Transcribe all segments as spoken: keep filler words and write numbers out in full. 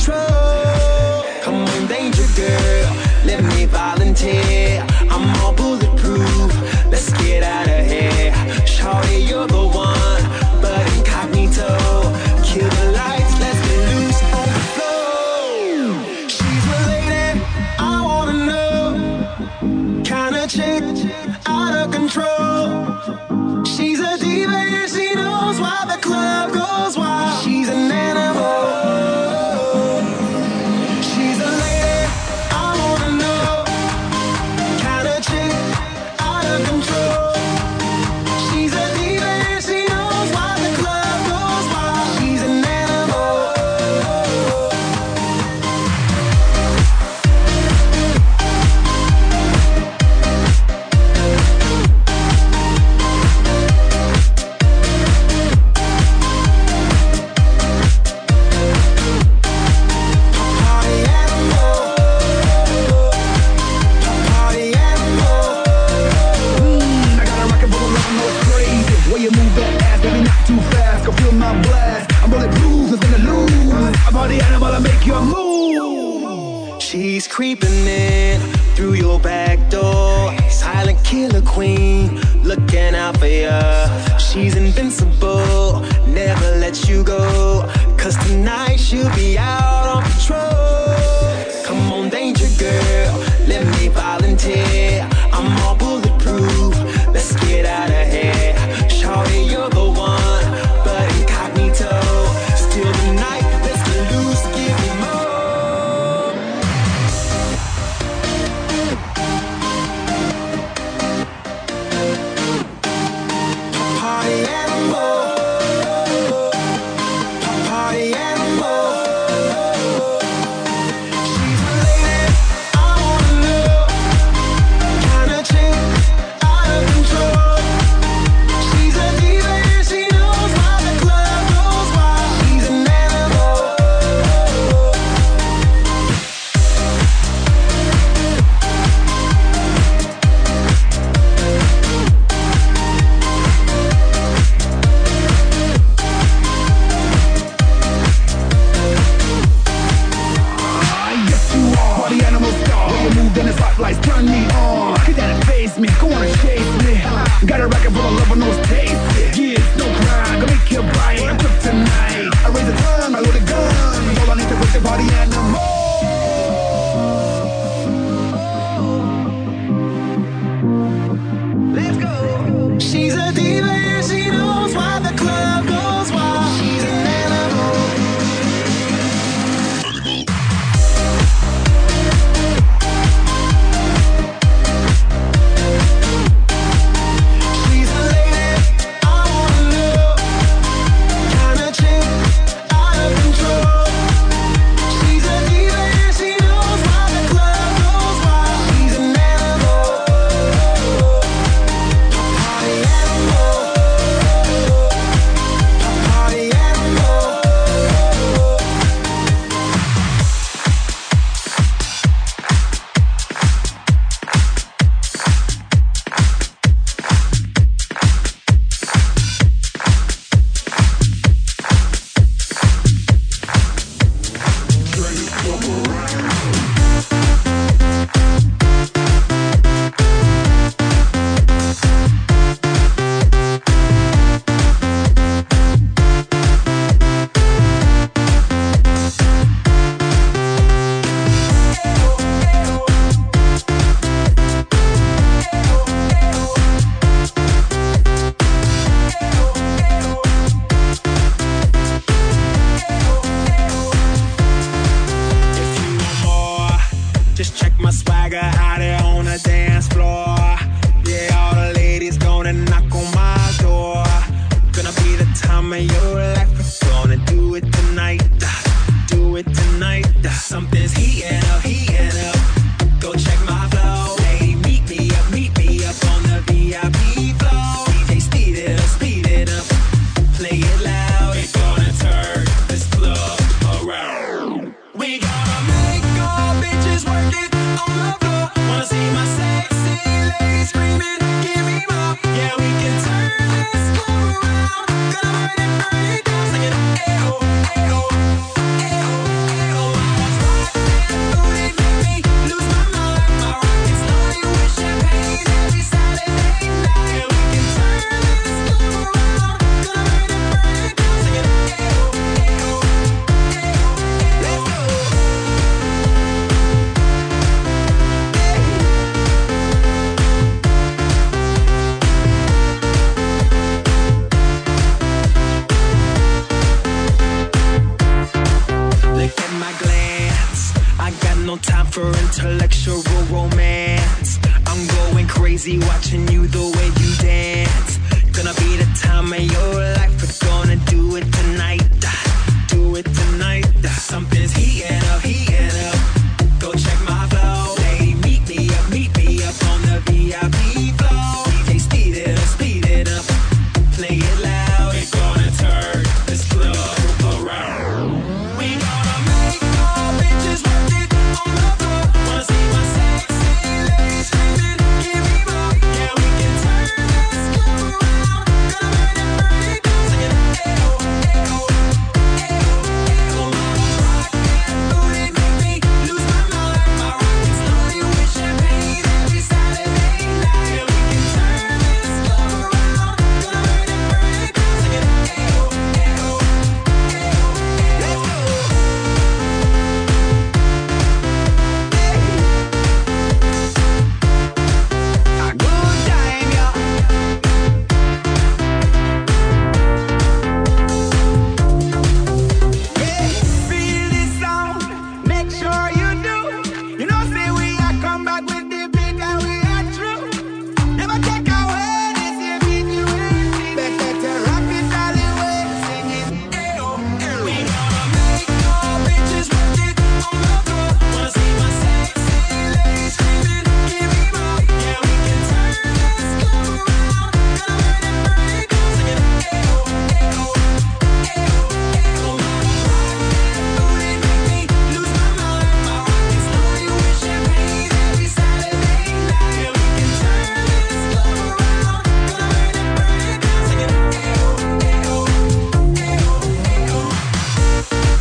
patrol. Come on, danger girl, let me volunteer. I'm all bulletproof, let's get out of here. Shawty, you're the one, but incognito. Kill the lights, let's get loose on the floor. She's my lady, I wanna know. Kinda chick, out of control. She's a diva and she knows why the club goes wild. She's an animal. She's a lady, I wanna know. Kinda chick, out of control. She's a diva and she knows why the club goes wild. She's an animal. Party animal. Party animal. Mm, I got a rocket full of love, I know it's crazy. Way you move that ass, baby, not too fast. Go feel my blast. I'm bulletproof, nothing to lose. I'm party animal, I make your move. She's creeping in through your back door. Silent killer queen, looking out for ya. She's invincible, never let you go. Cause tonight she'll be out on patrol. Come on, danger girl, let me volunteer. I'm all bulletproof, let's get out of here. Shawty, you're the one, but incognito. Still the night, let's get loose, give me more. Party animal. Party animal. She's my lady, I wanna know. Kinda chick, out of control. She's a diva and she knows why the club goes wild. She's an animal. Ah, yes you are, party animal star. When you move, then the spotlights turn me on. Get that and face me, go on and chase me. Got a racket full of love, I know it's tasty. Yeah, it's no crime, gonna make you bright. I'm quick tonight. I raise the gun, I load a gun. All I need to push the party animal. Let's go. She's a diva and she knows why the club goes wild. She's an animal. She's a lady, I wanna know. Kinda chick, out of control. She's a diva and she knows why the club goes wild. She's an animal. Party animal. Party animal. If you want more, just check my swagger out there on the dance floor. Yeah, all the ladies gonna knock on my door. Gonna be the time of your life. We're gonna do it tonight. Do it tonight. Something's heating up, heating up. Go check my flow. Hey, meet me up, meet me up on the V I P floor. D J, speed it up, speed it up. Play it loud. We're gonna turn this club around. We gonna make all bitches work it on the floor. Look at my glance, I got no time for intellectual romance. I'm going crazy watching you the way you dance. Gonna be the time of your life, we're gonna do it tonight. Do it tonight. Something's heating up, heating up. Go check my flow. Lady, meet me up, meet me up on the V I P flow. D J, speed it up, speed it up. Play it loud. We're gonna turn this club around. We gonna make all bitches work it on the floor. Wanna see my sexy ladies screaming, give me more. Yeah, we can turn this club around. Gonna burn it, burn it, sing it. Ayo, ayo, ayo, ayo. Rock that booty make me lose my mind. My rockets loaded with champagne every Saturday night. Yeah, we can turn this club around. Gonna burn it, burn it, sing it. Ayo, ayo, ayo, ayo. Let's go. A good time, yeah. Yeah, feel this sound, make sure you do. You know, say we are come back with the beat and we are true. Never take away this here beat you will see. Better rock it all the way, singing. Ayo, ayo. We gonna make all bitches work it on the floor. Wanna see my sexy ladies screaming, give me more. Yeah, we can turn this club around. Gonna burn it, burn it, sing it. Ayo, ayo, ayo, ayo. Rock that booty make me lose my mind. My rockets loaded with champagne every Saturday night. Yeah, we can turn this club around. Gonna burn it, burn it, sing it. Ayo, ayo, ayo, ayo.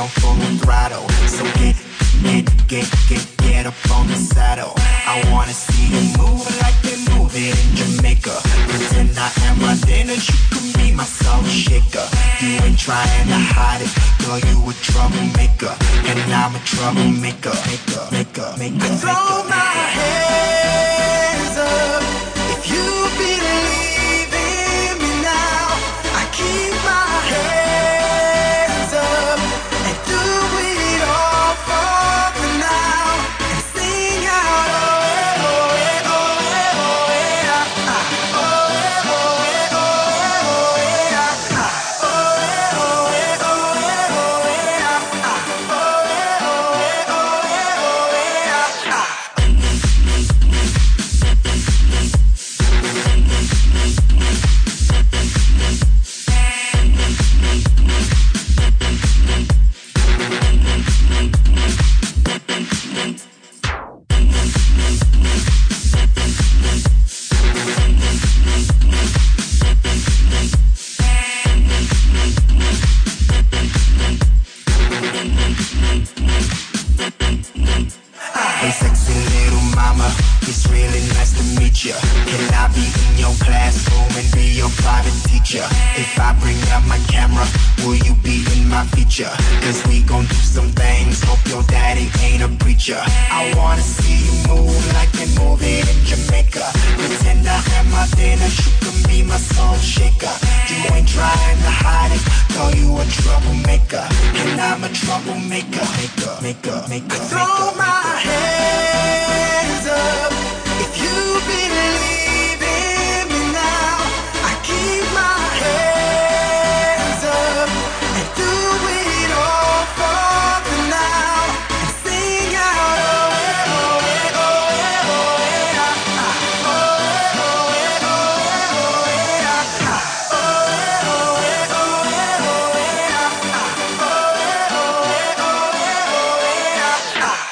full throttle. So get, get, get, get, get up on the saddle. I wanna see you move like they move it in Jamaica. Pretend I am my dinner, you can be my salt shaker. You ain't trying to hide it, girl, you a troublemaker. And I'm a troublemaker, maker, maker, maker. I throw my hands up if you believe in me now. I keep my hands up and do it all for the now. And sing out, oh, oh, eh, oh, eh, oh, eh, ah, ah. Oh, eh, oh, eh, oh, eh, oh, eh, ah, ah. Oh, eh, oh, eh, oh, eh, oh, eh, ah, ah. Oh, eh, oh, eh, oh, eh, oh, eh, ah, ah. Hey sexy little mama, it's really nice to meet ya. Can I be in your classroom and be your private teacher? If I bring out my camera, will you be in my feature? Cause we gon' do some things, hope your daddy ain't a preacher. I wanna see you move like they move it in Jamaica. Pretend I am my dinner, you can be my soul shaker. You ain't trying to hide it, girl, you a troublemaker. And I'm a troublemaker, maker, maker, maker, throw my hands up if you believe in me now. I keep my hands up and do it all for the now. And sing out, oh, eh, oh, eh, oh, eh, oh, eh, ah, ah. Oh, eh, oh, eh, oh, eh, oh, eh, ah, ah. Oh, eh, oh, eh, oh, eh, oh, eh, ah, ah. Oh, eh, oh, eh, oh, eh, oh, eh, ah, ah.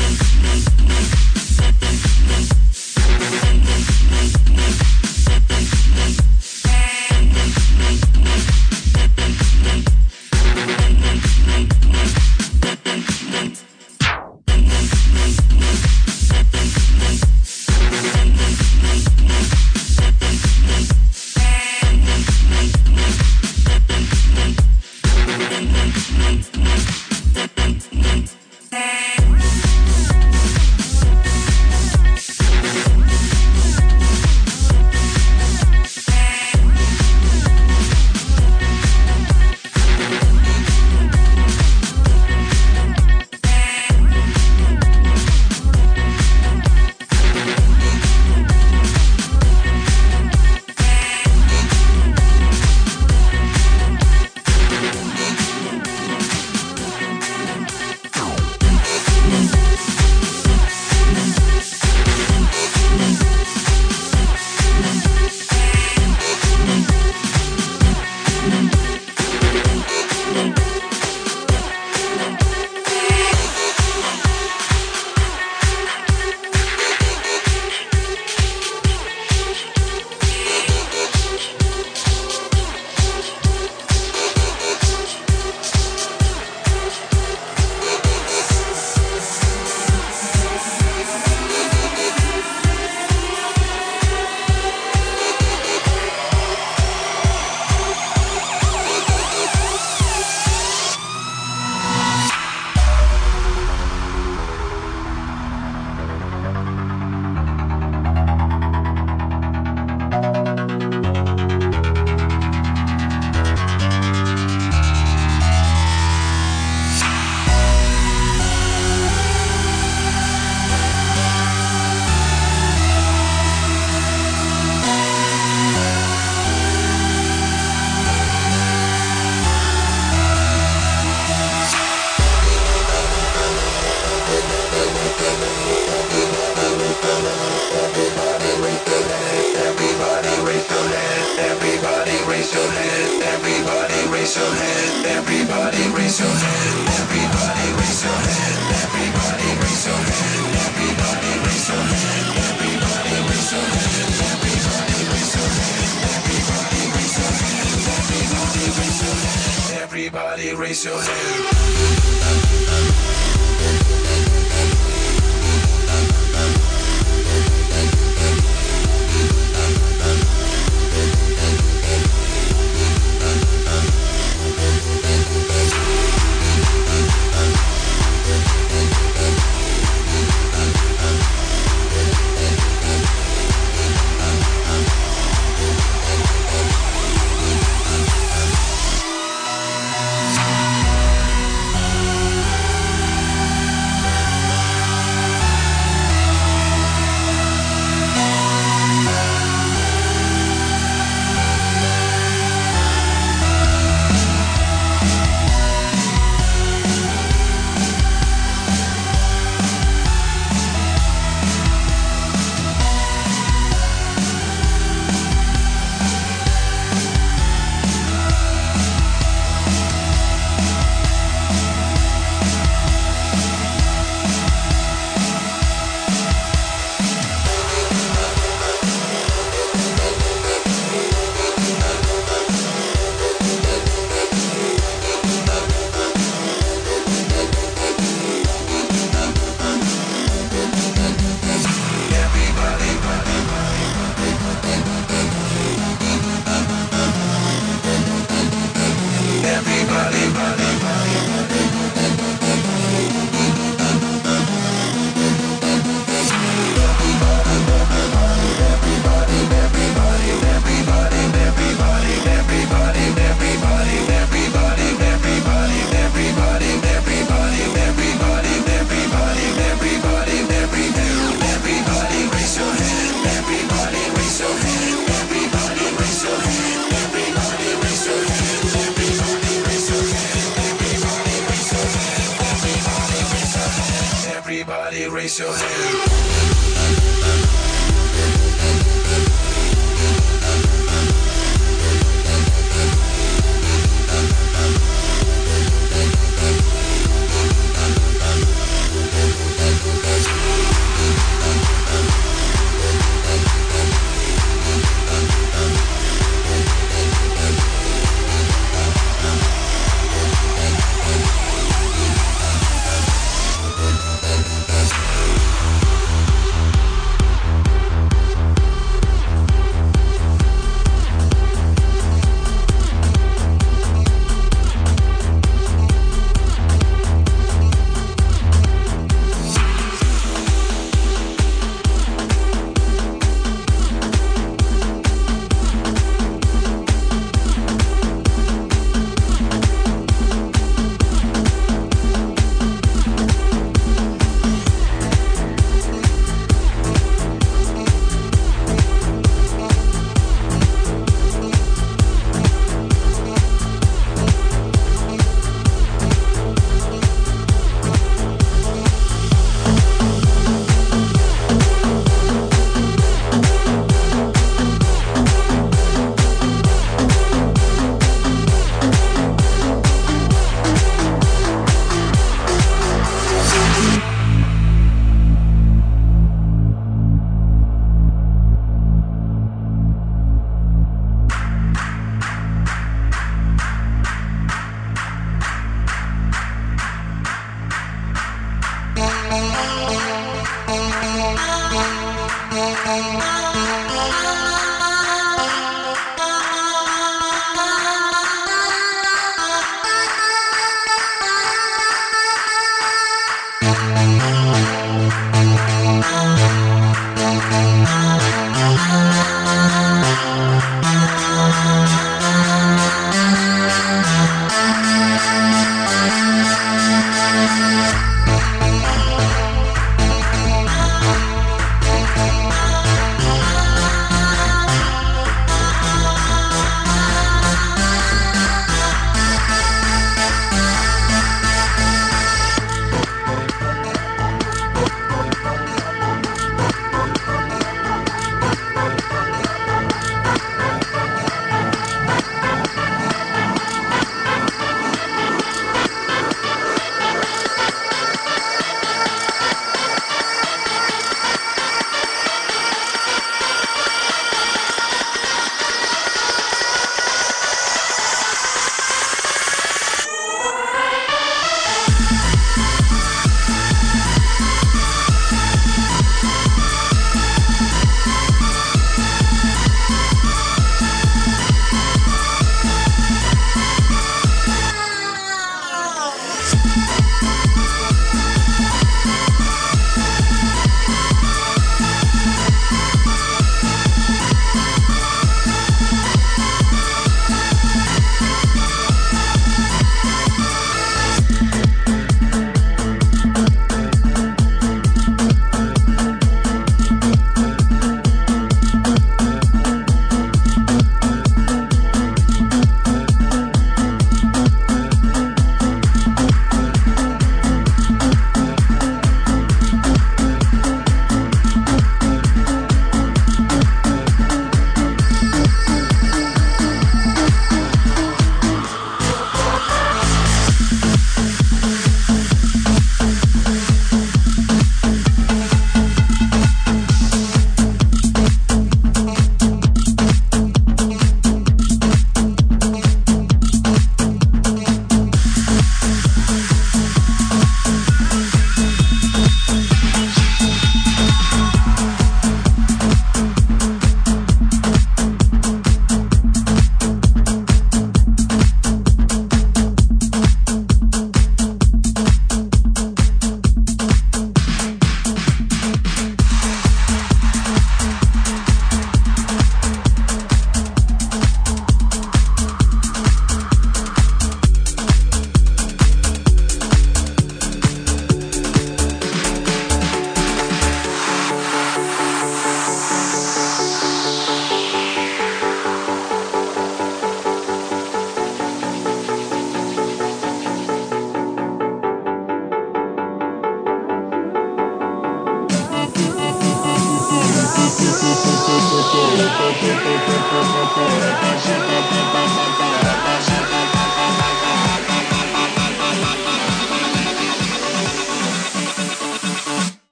raise your hand, everybody raise your hand, everybody raise your hand, everybody raise your hand, everybody raise your hand, everybody raise your hand, everybody raise your hand, everybody raise your hand, everybody raise your hand, Everybody raise your hand. Everybody raise your hand.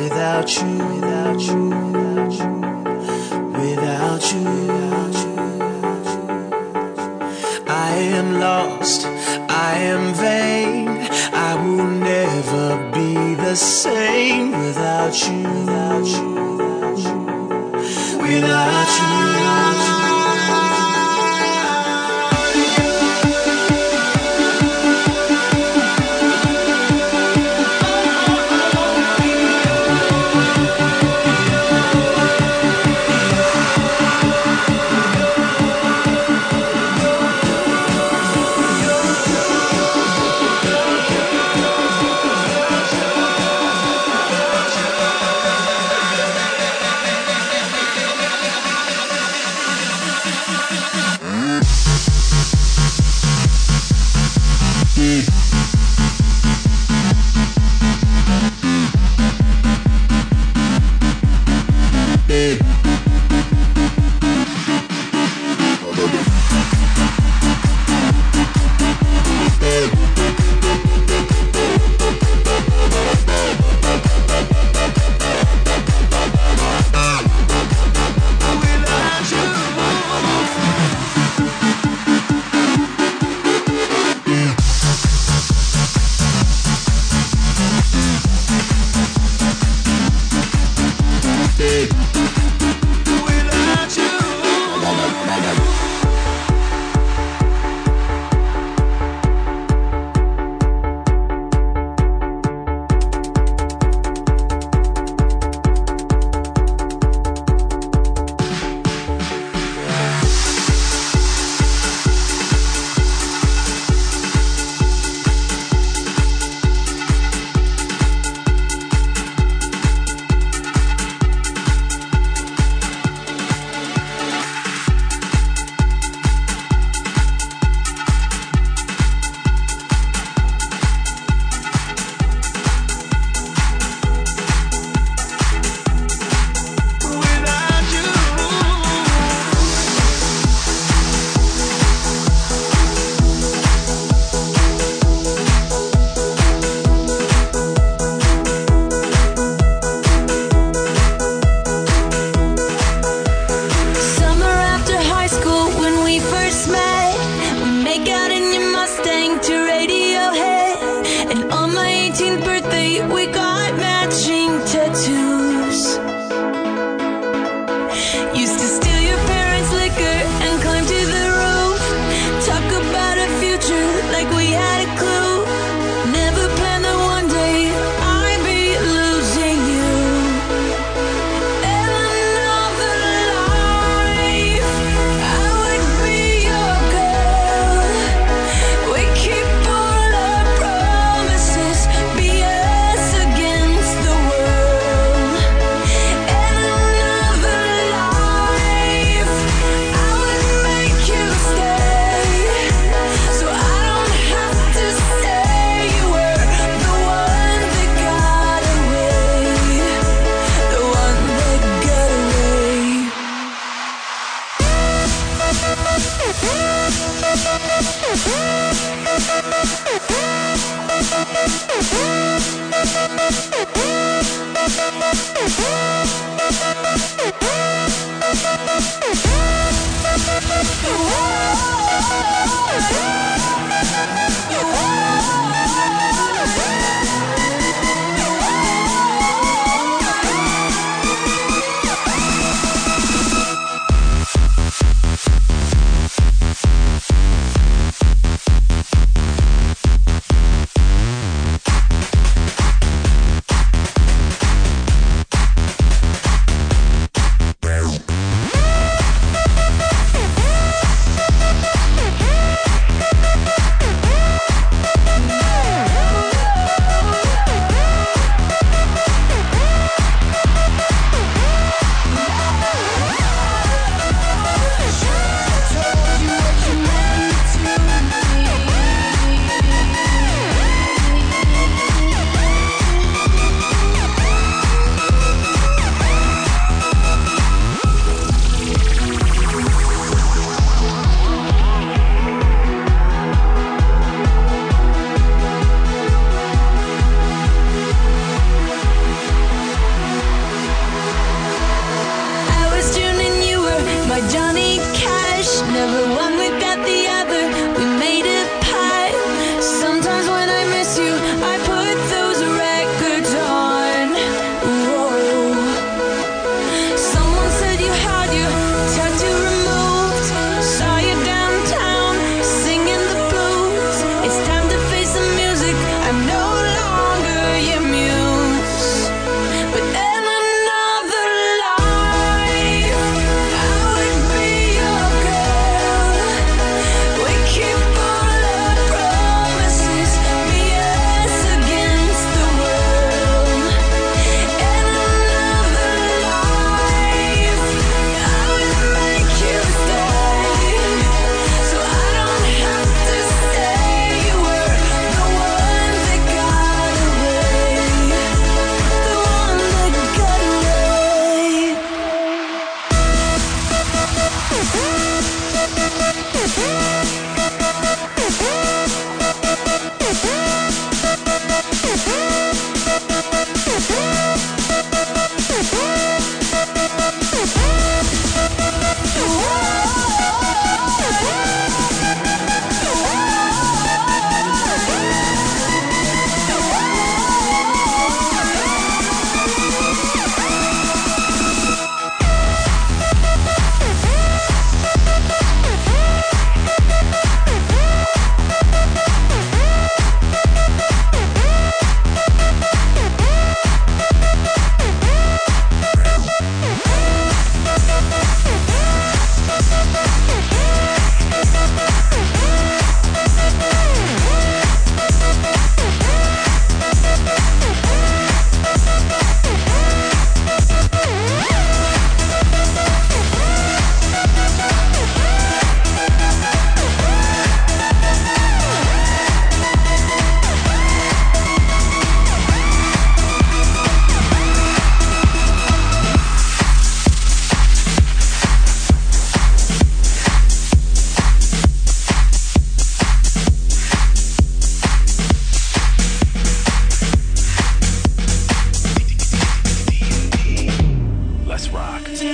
without you, without you, without you, without you, without you. I am lost, I am vain, I will never be the same without you, without you, without you, without you, without you.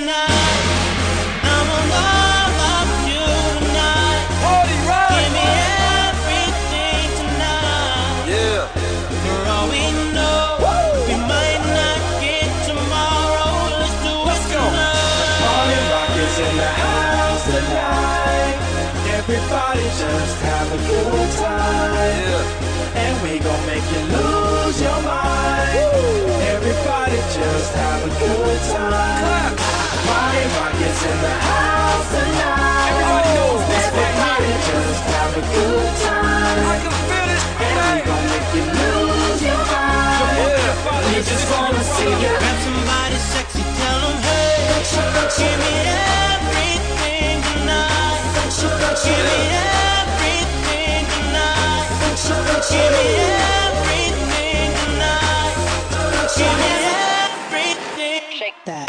tonight. I'm on all of you tonight. Party rock. Give me everything tonight. Yeah. For all we know, we might not get tomorrow. Let's do it tonight. Party rock is in the house tonight. Everybody just have a good time. Yeah. And we gon' make you lose your mind. Woo. Everybody just have a good time. Party rock is in the house tonight. Everybody knows this. Everybody just have a good time. I can feel this. And we gon' make you lose your mind. Yeah. We just wanna see you. Grab somebody sexy, tell them hey. Give me everything tonight. Give me everything tonight. Give me everything tonight. Give me everything. Shake that.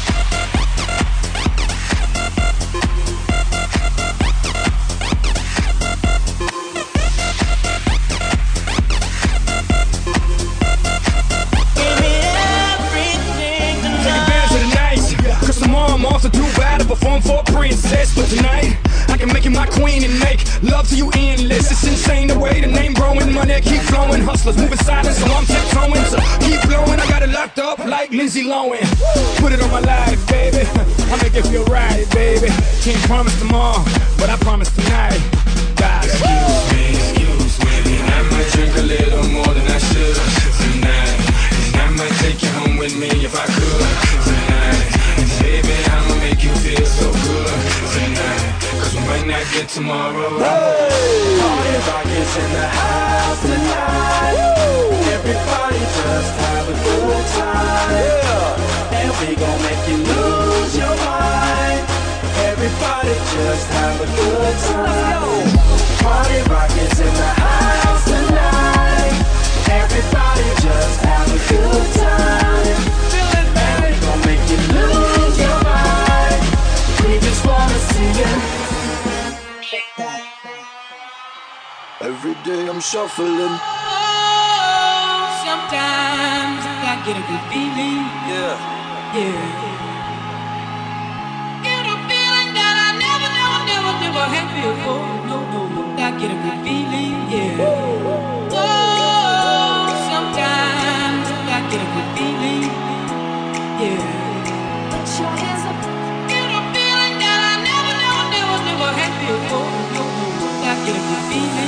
Give me everything tonight. To the night, cause tomorrow I'm also too bad to perform for a princess. But tonight, I can make you my queen and make love to you endless. It's insane the way the name growing, money keep flowing. Hustlers moving silent, so I'm tiptoeing. So keep blowing, I got it locked up like Lindsay Lohan. Put it on my life, baby. I make it feel right, baby. Can't promise tomorrow, but I promise tonight. God, excuse me, excuse me. I might drink a little more than I should tonight. And I might take you home with me if I could tonight. And baby, I'ma make you feel so good tonight. Cause we might not get tomorrow. Hey! Party rock is in the house tonight. Woo! Everybody just have a good time. Yeah. And we gon' make you lose your mind. Everybody just have a good time. Party rock is in the house tonight. Everybody just have a good time. And we gon' make you lose your mind. We just wanna see you. Shake that. Every day I'm shuffling. Oh, sometimes I get a good feeling. Yeah. Yeah. Get a feeling that I never, never, never, never had before. No, no, no. I get a good feeling. Yeah. Oh, sometimes I get a good feeling. Yeah. Put your hands up. Get a feeling that I never, never, never, never had before. No, no, no. I get a good feeling.